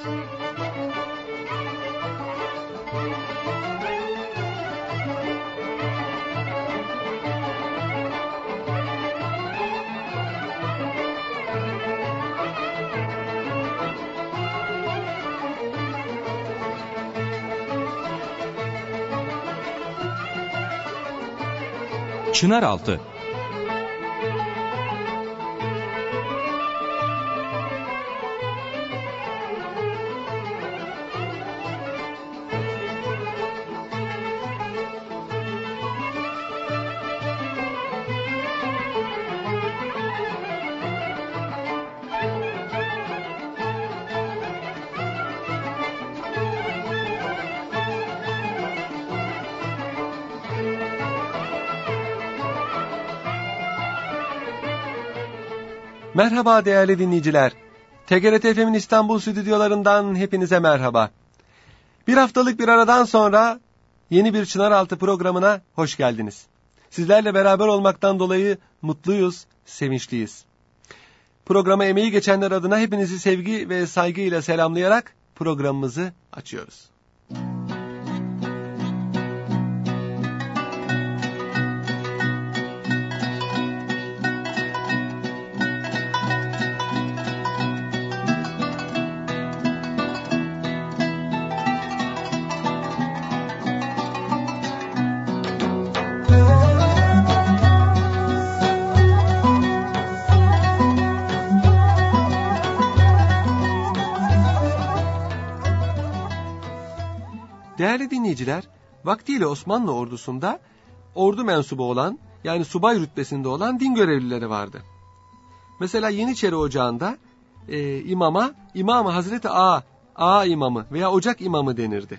Çınaraltı. Merhaba değerli dinleyiciler. TGRT FM'in İstanbul stüdyolarından hepinize merhaba. Bir haftalık bir aradan sonra yeni bir Çınaraltı programına hoş geldiniz. Sizlerle beraber olmaktan dolayı mutluyuz, sevinçliyiz. Programa emeği geçenler adına hepinizi sevgi ve saygıyla selamlayarak programımızı açıyoruz. Değerli dinleyiciler, vaktiyle Osmanlı ordusunda ordu mensubu olan, yani subay rütbesinde olan din görevlileri vardı. Mesela Yeniçeri Ocağı'nda imama İmam-ı Hazreti Ağa imamı veya Ocak imamı denirdi.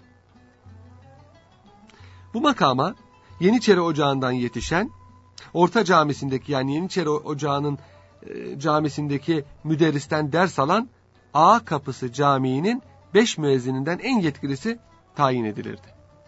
Bu makama Yeniçeri Ocağı'ndan yetişen, Orta Camisi'ndeki, yani Yeniçeri Ocağı'nın camisindeki müderristen ders alan Ağa Kapısı Camii'nin 5 müezzininden en yetkilisi tayin edilirdi.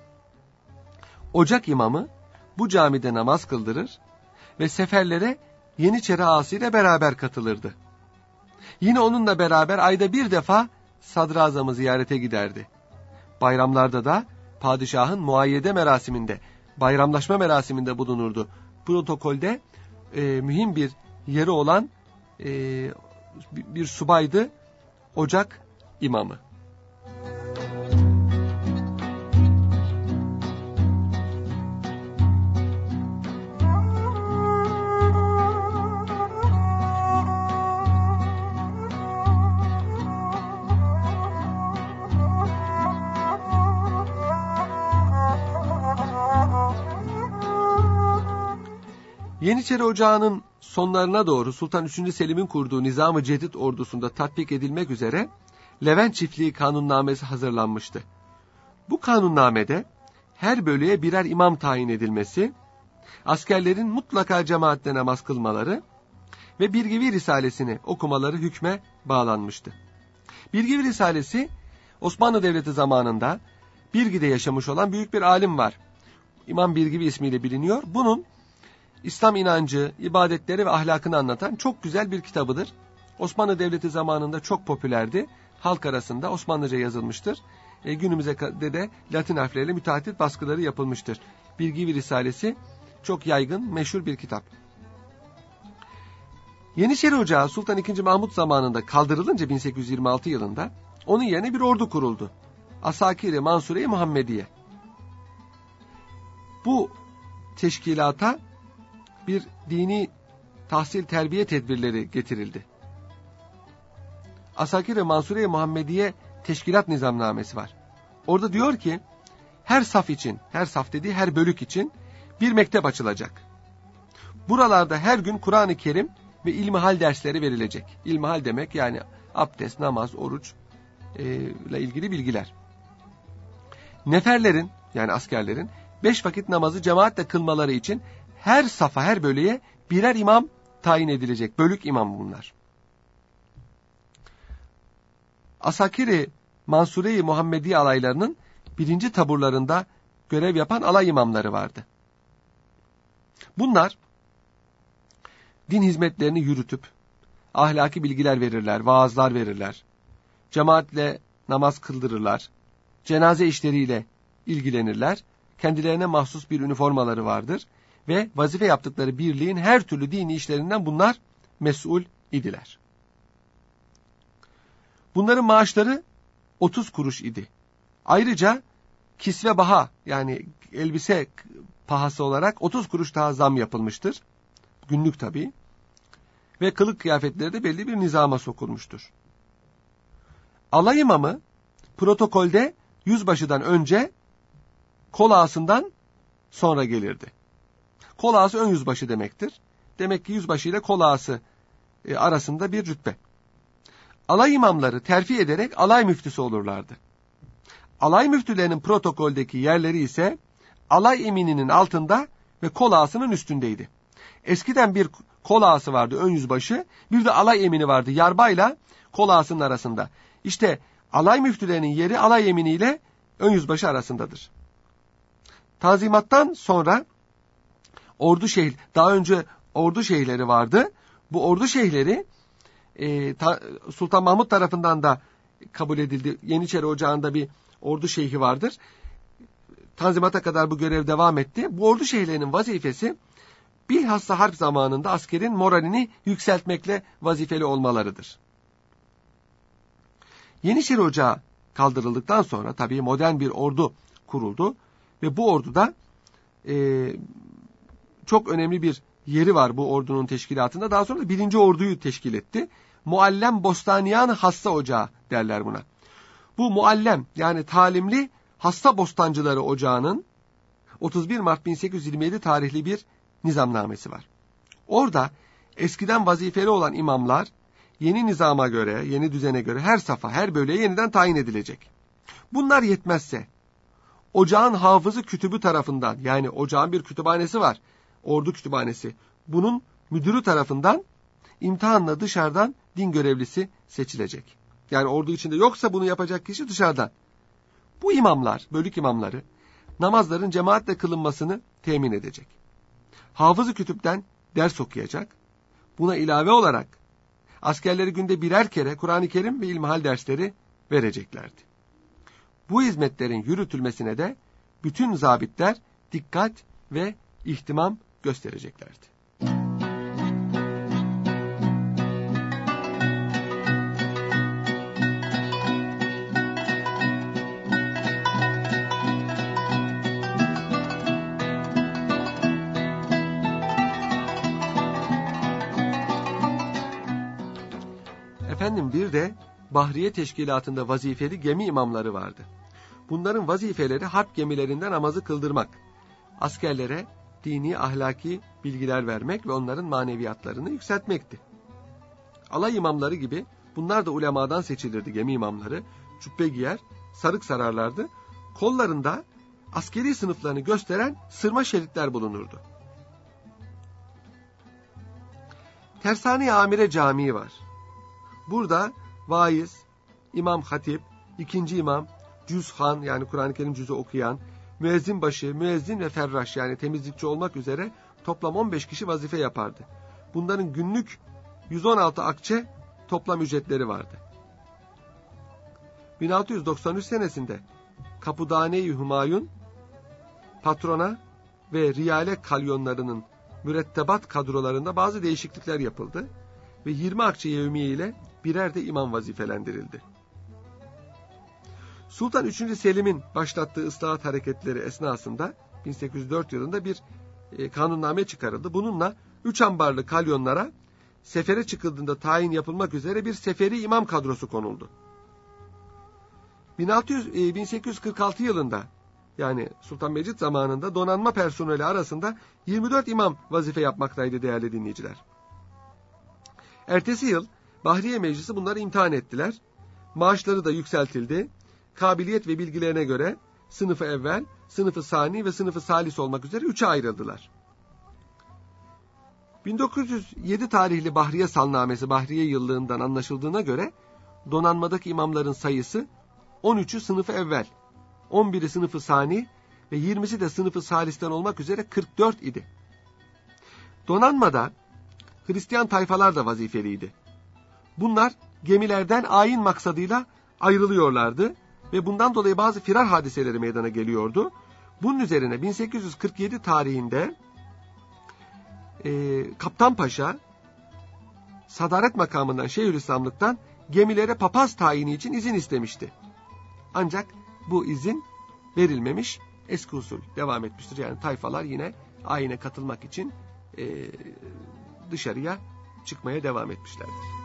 Ocak imamı bu camide namaz kıldırır ve seferlere Yeniçeri ağası ile beraber katılırdı. Yine onunla beraber ayda bir defa sadrazamı ziyarete giderdi. Bayramlarda da padişahın muayyede merasiminde, bayramlaşma merasiminde bulunurdu. Protokolde mühim bir yeri olan bir subaydı Ocak imamı. Yeniçeri Ocağı'nın sonlarına doğru Sultan 3. Selim'in kurduğu Nizam-ı Cedid ordusunda tatbik edilmek üzere Levent Çiftliği kanunnamesi hazırlanmıştı. Bu kanunnamede her bölüye birer imam tayin edilmesi, askerlerin mutlaka cemaatle namaz kılmaları ve Birgivi Risalesini okumaları hükme bağlanmıştı. Birgivi Risalesi Osmanlı Devleti zamanında Birgi'de yaşamış olan büyük bir alim var. İmam Birgivi ismiyle biliniyor. Bunun İslam inancı, ibadetleri ve ahlakını anlatan çok güzel bir kitabıdır. Osmanlı Devleti zamanında çok popülerdi. Halk arasında Osmanlıca yazılmıştır. Günümüze de Latin harfleriyle müteahhit baskıları yapılmıştır. Birgivi Risalesi çok yaygın, meşhur bir kitap. Yeniçeri Ocağı Sultan II. Mahmut zamanında kaldırılınca 1826 yılında onun yerine bir ordu kuruldu. Asakir-i Mansure-i Muhammediye. Bu teşkilata bir dini tahsil terbiye tedbirleri getirildi. Asakir-i Mansure-i Muhammediye teşkilat nizamnamesi var. Orada diyor ki her saf için, her saf dediği her bölük için bir mektep açılacak. Buralarda her gün Kur'an-ı Kerim ve ilmihal dersleri verilecek. İlmihal demek yani abdest, namaz, oruç ile ilgili bilgiler. Neferlerin, yani askerlerin 5 vakit namazı cemaatle kılmaları için her safa, her bölüye birer imam tayin edilecek. Bölük imam bunlar. Asakir-i Mansure-i Muhammediye alaylarının 1. taburlarında görev yapan alay imamları vardı. Bunlar din hizmetlerini yürütüp ahlaki bilgiler verirler, vaazlar verirler. Cemaatle namaz kıldırırlar, cenaze işleriyle ilgilenirler, kendilerine mahsus bir üniformaları vardır ve vazife yaptıkları birliğin her türlü dini işlerinden bunlar mesul idiler. Bunların maaşları 30 kuruş idi. Ayrıca kisve baha yani elbise pahası olarak 30 kuruş daha zam yapılmıştır. Günlük tabii. Ve kılık kıyafetleri de belli bir nizama sokulmuştur. Alay imamı protokolde yüzbaşıdan önce kol ağasından sonra gelirdi. Kol ağası ön yüzbaşı demektir. Demek ki yüzbaşı ile kol ağası arasında bir rütbe. Alay imamları terfi ederek alay müftüsü olurlardı. Alay müftülerinin protokoldeki yerleri ise alay emininin altında ve kol ağasının üstündeydi. Eskiden bir kol ağası vardı, ön yüzbaşı, bir de alay emini vardı, yarbayla kol ağasının arasında. İşte alay müftülerinin yeri alay eminiyle ön yüzbaşı arasındadır. Tanzimattan sonra daha önce ordu şeyhleri vardı. Bu ordu şeyhleri Sultan Mahmut tarafından da kabul edildi. Yeniçeri Ocağı'nda bir ordu şeyhi vardır. Tanzimat'a kadar bu görev devam etti. Bu ordu şeyhlerinin vazifesi bilhassa harp zamanında askerin moralini yükseltmekle vazifeli olmalarıdır. Yeniçeri Ocağı kaldırıldıktan sonra tabii modern bir ordu kuruldu ve bu orduda çok önemli bir yeri var bu ordunun teşkilatında. Daha sonra da 1. Orduyu teşkil etti. Muallem Bostaniyan Hassa Ocağı derler buna. Bu muallem yani talimli hasta bostancıları ocağının 31 Mart 1827 tarihli bir nizamnamesi var. Orada eskiden vazifeli olan imamlar yeni nizama göre, yeni düzene göre her safa, her bölüye yeniden tayin edilecek. Bunlar yetmezse ocağın hafızı kütübü tarafından, yani ocağın bir kütüphanesi var, ordu kütüphanesi. Bunun müdürü tarafından imtihanla dışarıdan din görevlisi seçilecek. Yani ordu içinde yoksa bunu yapacak kişi dışarıdan. Bu imamlar, bölük imamları namazların cemaatle kılınmasını temin edecek. Hafız-ı kütüpten ders okuyacak. Buna ilave olarak askerleri günde birer kere Kur'an-ı Kerim ve ilmihal dersleri vereceklerdi. Bu hizmetlerin yürütülmesine de bütün zabitler dikkat ve ihtimam göstereceklerdi. Efendim bir de Bahriye Teşkilatı'nda vazifeli gemi imamları vardı. Bunların vazifeleri harp gemilerinden namazı kıldırmak, askerlere dini ahlaki bilgiler vermek ve onların maneviyatlarını yükseltmekti. Alay imamları gibi bunlar da ulemadan seçilirdi gemi imamları. Cübbe giyer, sarık sararlardı. Kollarında askeri sınıflarını gösteren sırma şeritler bulunurdu. Tersane-i Amire Camii var. Burada vaiz, imam hatip, ikinci imam, cüzhan yani Kur'an-ı Kerim cüzü okuyan, müezzin başı, müezzin ve ferraş yani temizlikçi olmak üzere toplam 15 kişi vazife yapardı. Bunların günlük 116 akçe toplam ücretleri vardı. 1693 senesinde Kapudane-i Hümayun, patrona ve riyale kalyonlarının mürettebat kadrolarında bazı değişiklikler yapıldı ve 20 akçe yevmiye ile birer de imam vazifelendirildi. Sultan 3. Selim'in başlattığı ıslahat hareketleri esnasında 1804 yılında bir kanunname çıkarıldı. Bununla 3 ambarlı kalyonlara sefere çıkıldığında tayin yapılmak üzere bir seferi imam kadrosu konuldu. 1846 yılında yani Sultan Mecid zamanında donanma personeli arasında 24 imam vazife yapmaktaydı değerli dinleyiciler. Ertesi yıl Bahriye Meclisi bunları imtihan ettiler. Maaşları da yükseltildi. Kabiliyet ve bilgilerine göre sınıfı evvel, sınıfı sani ve sınıfı salis olmak üzere 3'e ayrıldılar. 1907 tarihli Bahriye Salnamesi Bahriye yıllığından anlaşıldığına göre donanmadaki imamların sayısı 13'ü sınıfı evvel, 11'i sınıfı sani ve 20'si de sınıfı salisten olmak üzere 44 idi. Donanmada Hristiyan tayfalar da vazifeliydi. Bunlar gemilerden ayin maksadıyla ayrılıyorlardı ve bundan dolayı bazı firar hadiseleri meydana geliyordu. Bunun üzerine 1847 tarihinde Kaptan Paşa sadaret makamından Şeyhülislamlık'tan gemilere papaz tayini için izin istemişti. Ancak bu izin verilmemiş, eski usul devam etmiştir. Yani tayfalar yine ayine katılmak için dışarıya çıkmaya devam etmişlerdir.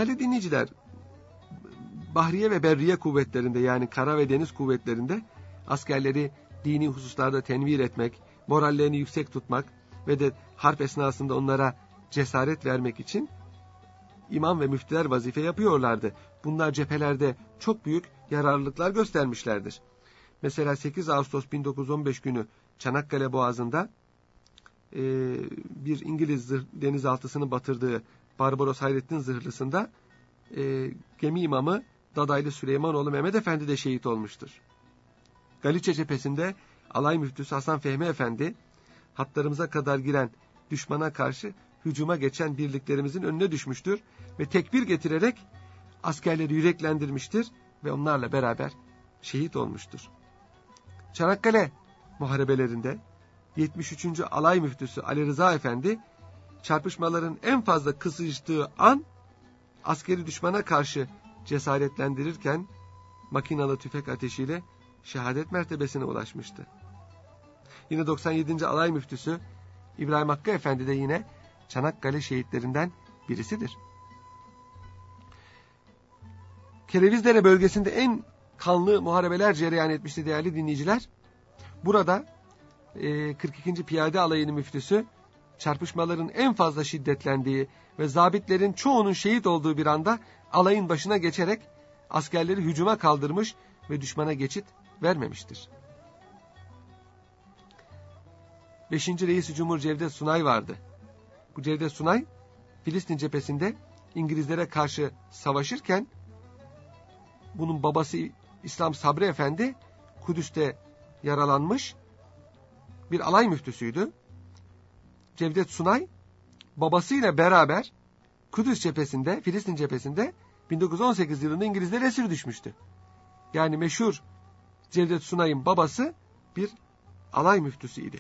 Değerli dinleyiciler, Bahriye ve Berriye kuvvetlerinde, yani kara ve deniz kuvvetlerinde askerleri dini hususlarda tenvir etmek, morallerini yüksek tutmak ve de harp esnasında onlara cesaret vermek için imam ve müftüler vazife yapıyorlardı. Bunlar cephelerde çok büyük yararlılıklar göstermişlerdir. Mesela 8 Ağustos 1915 günü Çanakkale Boğazı'nda bir İngiliz denizaltısını batırdığı Barbaros Hayrettin zırhlısında gemi imamı Dadaylı Süleymanoğlu Mehmet Efendi de şehit olmuştur. Galiçe cephesinde alay müftüsü Hasan Fehmi Efendi, hatlarımıza kadar giren düşmana karşı hücuma geçen birliklerimizin önüne düşmüştür ve tekbir getirerek askerleri yüreklendirmiştir ve onlarla beraber şehit olmuştur. Çanakkale muharebelerinde 73. Alay Müftüsü Ali Rıza Efendi, çarpışmaların en fazla kızıştığı an askeri düşmana karşı cesaretlendirirken makinalı tüfek ateşiyle şehadet mertebesine ulaşmıştı. Yine 97. Alay Müftüsü İbrahim Hakkı Efendi de yine Çanakkale şehitlerinden birisidir. Kerevizdere bölgesinde en kanlı muharebeler cereyan etmişti değerli dinleyiciler. Burada 42. Piyade Alayı'nın müftüsü çarpışmaların en fazla şiddetlendiği ve zabitlerin çoğunun şehit olduğu bir anda alayın başına geçerek askerleri hücuma kaldırmış ve düşmana geçit vermemiştir. 5. Reis-i Cumhur Cevdet Sunay vardı. Bu Cevdet Sunay Filistin cephesinde İngilizlere karşı savaşırken bunun babası İslam Sabri Efendi Kudüs'te yaralanmış bir alay müftüsüydü. Cevdet Sunay babasıyla beraber Kudüs cephesinde, Filistin cephesinde 1918 yılında İngilizlere esir düşmüştü. Yani meşhur Cevdet Sunay'ın babası bir alay müftüsüydü.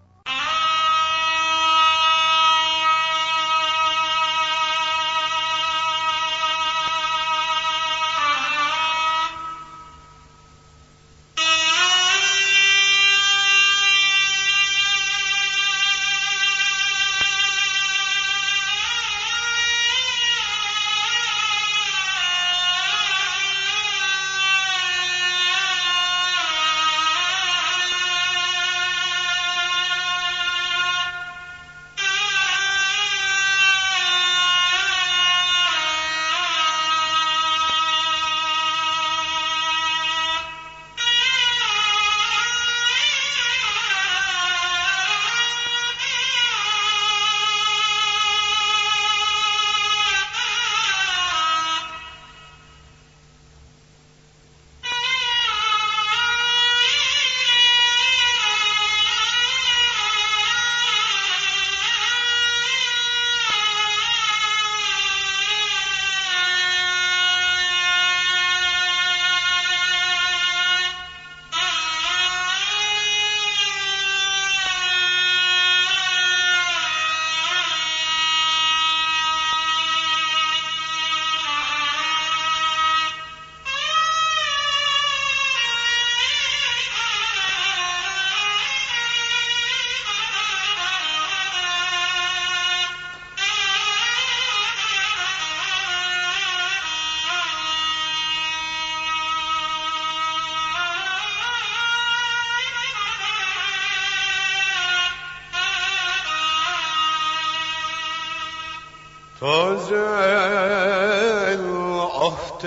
Tazel ahd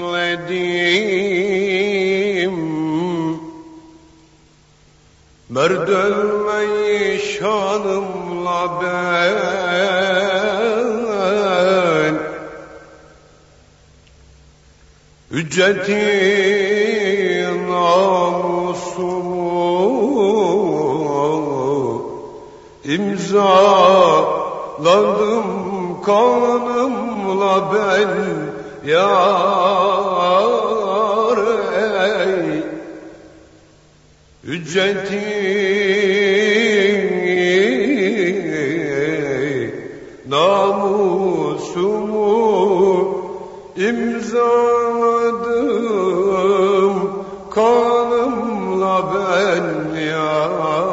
eyledim, merd ölmeyi şanımla ben, hücceti namusumu imzaladım kanımla ben yar ey, hücceti namusumu imzaladım kanımla ben yar.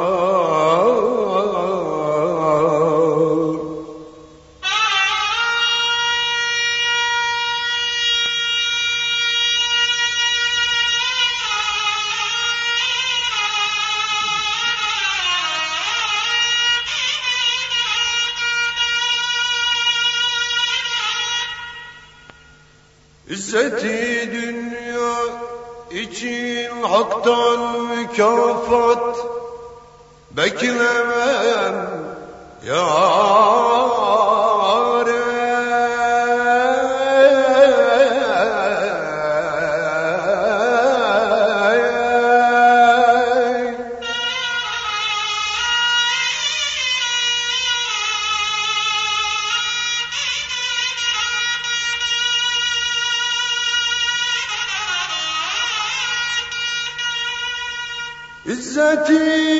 İzzeti dünya için haktan mükafat beklemem yâre. İzzeti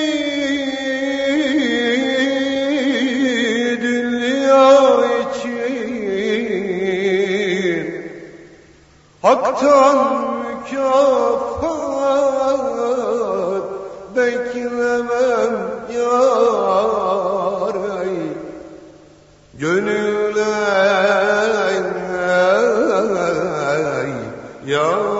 dünya için haktan mükafat beklemem yâre. Gönüller yâr.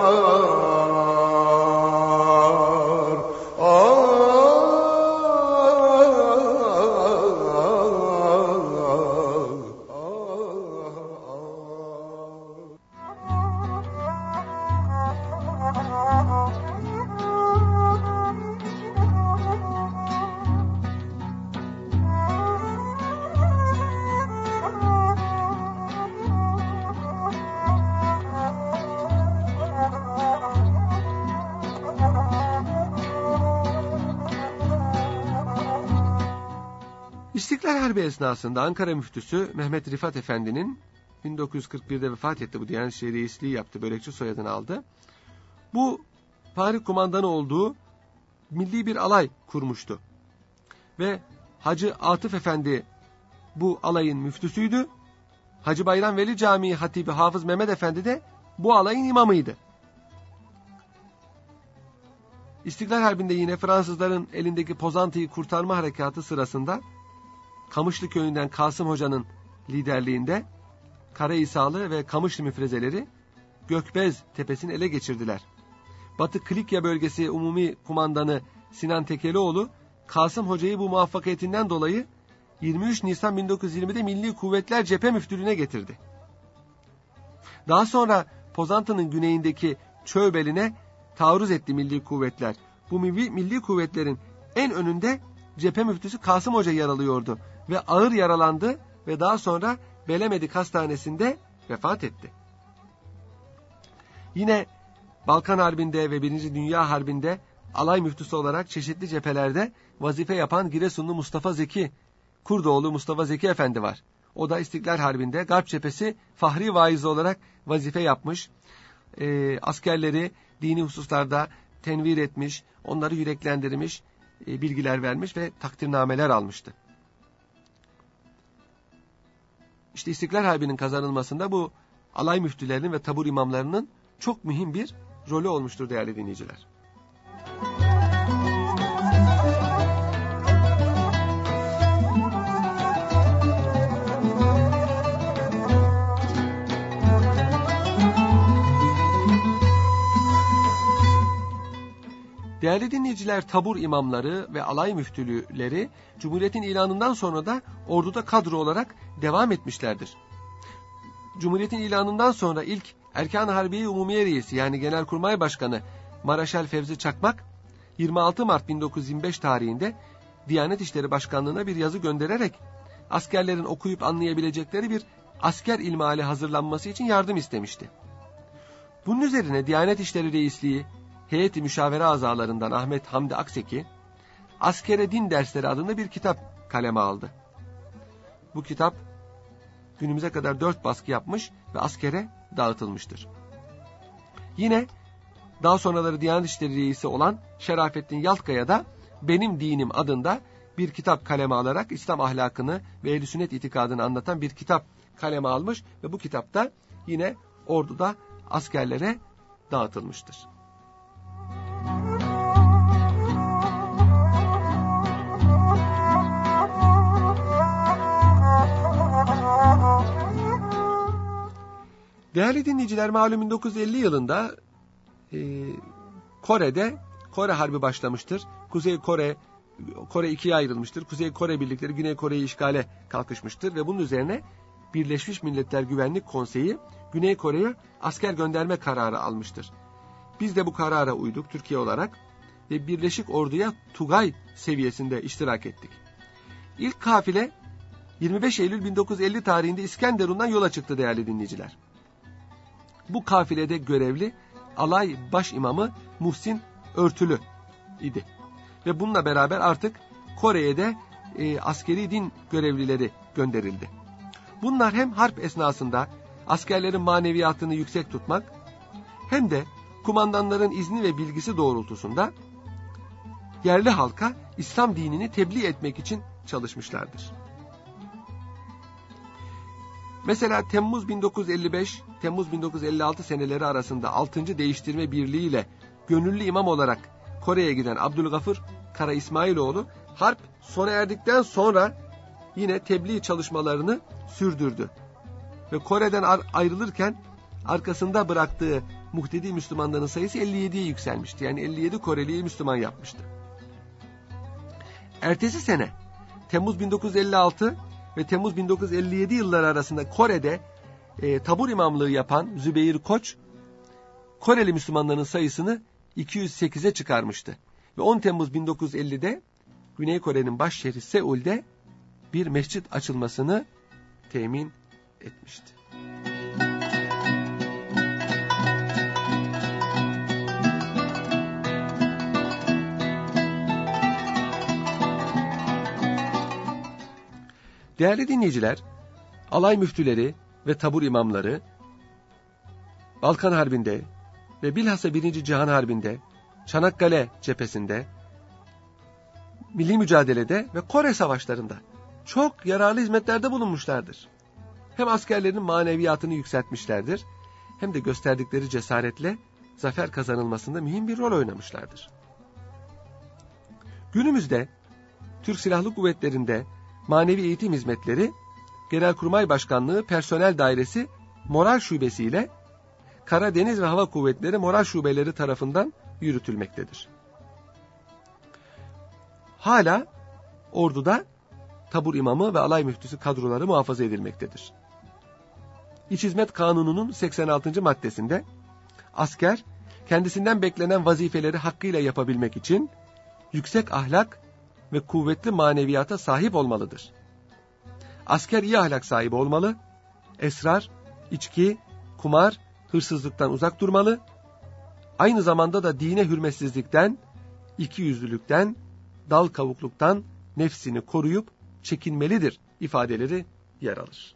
İstiklal Harbi esnasında Ankara müftüsü Mehmet Rifat Efendi'nin 1941'de vefat etti. Bu Diyanet İşleri Reisliği yaptı. Börekçi soyadını aldı. Bu Parik kumandanı olduğu milli bir alay kurmuştu. Ve Hacı Atıf Efendi bu alayın müftüsüydü. Hacı Bayram Veli Camii Hatibi Hafız Mehmet Efendi de bu alayın imamıydı. İstiklal Harbi'nde yine Fransızların elindeki Pozantı'yı kurtarma harekatı sırasında Kamışlı köyünden Kasım Hoca'nın liderliğinde Karahisarlı ve Kamışlı müfrezeleri Gökbez tepesini ele geçirdiler. Batı Klikya bölgesi Umumi Kumandanı Sinan Tekelioğlu, Kasım Hoca'yı bu muvaffakiyetinden dolayı 23 Nisan 1920'de Milli Kuvvetler Cephe Müftülüğü'ne getirdi. Daha sonra Pozantı'nın güneyindeki Çövbeline taarruz etti Milli Kuvvetler. Bu Milli Kuvvetlerin en önünde Cephe Müftüsü Kasım Hoca yer alıyordu ve ağır yaralandı ve daha sonra Belemedik Hastanesi'nde vefat etti. Yine Balkan Harbi'nde ve 1. Dünya Harbi'nde alay müftüsü olarak çeşitli cephelerde vazife yapan Giresunlu Mustafa Zeki, Kurdoğlu Mustafa Zeki Efendi var. O da İstiklal Harbi'nde Garp Cephesi Fahri Vaizi olarak vazife yapmış. Askerleri dini hususlarda tenvir etmiş, onları yüreklendirmiş, bilgiler vermiş ve takdirnameler almıştı. İşte İstiklal Harbi'nin kazanılmasında bu alay müftülerinin ve tabur imamlarının çok mühim bir rolü olmuştur değerli dinleyiciler. Değerli dinleyiciler, tabur imamları ve alay müftülüleri Cumhuriyet'in ilanından sonra da orduda kadro olarak devam etmişlerdir. Cumhuriyet'in ilanından sonra ilk Erkan-ı Harbiye Umumiye Reisi yani Genelkurmay Başkanı Maraşal Fevzi Çakmak 26 Mart 1925 tarihinde Diyanet İşleri Başkanlığı'na bir yazı göndererek askerlerin okuyup anlayabilecekleri bir asker ilmihali hazırlanması için yardım istemişti. Bunun üzerine Diyanet İşleri Reisliği Heyeti Müşavere azalarından Ahmet Hamdi Akseki, Askere Din Dersleri adında bir kitap kaleme aldı. Bu kitap günümüze kadar 4 baskı yapmış ve askere dağıtılmıştır. Yine daha sonraları Diyanet İşleri Reisi olan Şerafettin Yaltkaya da Benim Dinim adında bir kitap kaleme alarak İslam ahlakını ve Ehl-i Sünnet itikadını anlatan bir kitap kaleme almış ve bu kitapta yine orduda askerlere dağıtılmıştır. Değerli dinleyiciler, malum 1950 yılında Kore'de Kore Harbi başlamıştır. Kuzey Kore ikiye ayrılmıştır. Kuzey Kore birlikleri Güney Kore'yi işgale kalkışmıştır ve bunun üzerine Birleşmiş Milletler Güvenlik Konseyi Güney Kore'ye asker gönderme kararı almıştır. Biz de bu karara uyduk Türkiye olarak ve Birleşik Ordu'ya Tugay seviyesinde iştirak ettik. İlk kafile 25 Eylül 1950 tarihinde İskenderun'dan yola çıktı değerli dinleyiciler. Bu kafilede görevli alay baş imamı Muhsin Örtülü idi. Ve bununla beraber artık Kore'ye de askeri din görevlileri gönderildi. Bunlar hem harp esnasında askerlerin maneviyatını yüksek tutmak hem de kumandanların izni ve bilgisi doğrultusunda yerli halka İslam dinini tebliğ etmek için çalışmışlardır. Mesela Temmuz 1955, Temmuz 1956 seneleri arasında 6. Değiştirme Birliği ile gönüllü imam olarak Kore'ye giden Abdülgafır Kara İsmailoğlu harp sona erdikten sonra yine tebliğ çalışmalarını sürdürdü. Ve Kore'den ayrılırken arkasında bıraktığı muhtedi Müslümanların sayısı 57'ye yükselmişti. Yani 57 Koreli'yi Müslüman yapmıştı. Ertesi sene Temmuz 1956 ve Temmuz 1957 yılları arasında Kore'de tabur imamlığı yapan Zübeyir Koç, Koreli Müslümanların sayısını 208'e çıkarmıştı. Ve 10 Temmuz 1950'de Güney Kore'nin başşehri Seul'de bir mescit açılmasını temin etmişti. Değerli dinleyiciler, alay müftüleri ve tabur imamları Balkan Harbi'nde ve bilhassa 1. Cihan Harbi'nde, Çanakkale cephesinde, milli mücadelede ve Kore savaşlarında çok yararlı hizmetlerde bulunmuşlardır. Hem askerlerin maneviyatını yükseltmişlerdir, hem de gösterdikleri cesaretle zafer kazanılmasında mühim bir rol oynamışlardır. Günümüzde Türk Silahlı Kuvvetleri'nde manevi eğitim hizmetleri Genelkurmay Başkanlığı Personel Dairesi Moral Şubesi ile Karadeniz ve Hava Kuvvetleri Moral Şubeleri tarafından yürütülmektedir. Hala orduda tabur imamı ve alay müftüsü kadroları muhafaza edilmektedir. İç Hizmet Kanunu'nun 86. maddesinde asker kendisinden beklenen vazifeleri hakkıyla yapabilmek için yüksek ahlak ve kuvvetli maneviyata sahip olmalıdır. Asker iyi ahlak sahibi olmalı, esrar, içki, kumar, hırsızlıktan uzak durmalı, aynı zamanda da dine hürmetsizlikten, ikiyüzlülükten, dal kavukluktan nefsini koruyup çekinmelidir ifadeleri yer alır.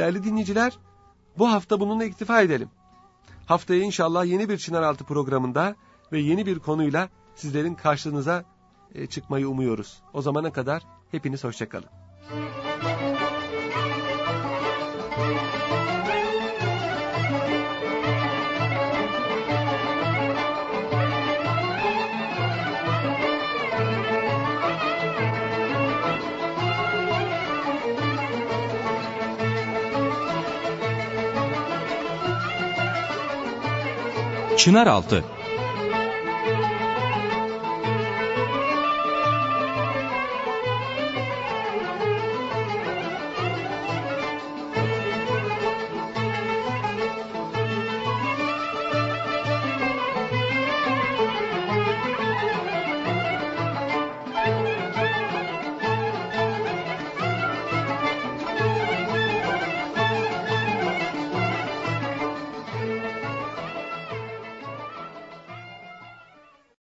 Değerli dinleyiciler, bu hafta bununla iktifa edelim. Haftaya inşallah yeni bir Çınaraltı programında ve yeni bir konuyla sizlerin karşınıza çıkmayı umuyoruz. O zamana kadar hepiniz hoşça kalın. Çınaraltı